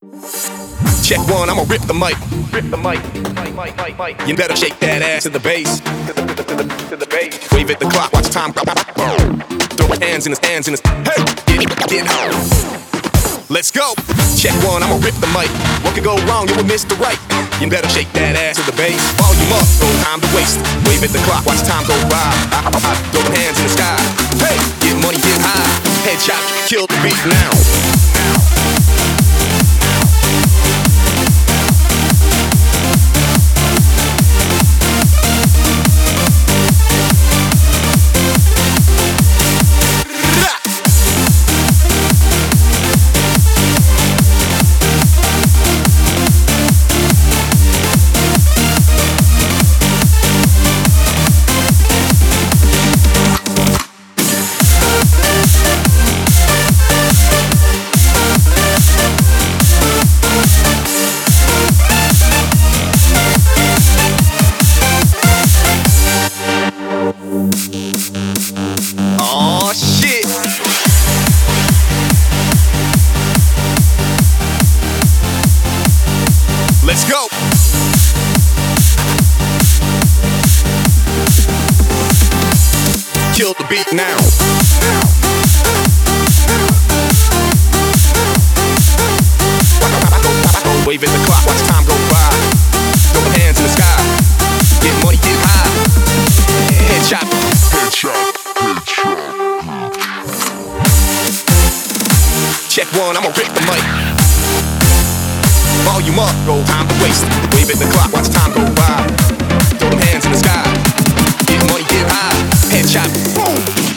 Check one, I'ma rip the mic. Rip the mic. You better shake that ass to the bass. To the bass. Wave at the clock, watch time go. Throw hands in his hands in his. Hey, get out. Let's go. Check one, I'ma rip the mic. What could go wrong? You would miss the right. You better shake that ass to the bass. Volume up, no time to waste. Wave at the clock, watch time go by. Throw them hands in the sky. Hey, get money, get high. Headshot, kill the beat now. Oh shit. Let's go. Kill the beat now. Wave at the clock, watch time go by. Throw the hands in the sky. Get money, get high. Headshot. Check one, I'ma rip the mic. Volume up, no time to waste. Wave at the clock, watch time go by. Throw them hands in the sky. Get money, get high. Headshot, boom.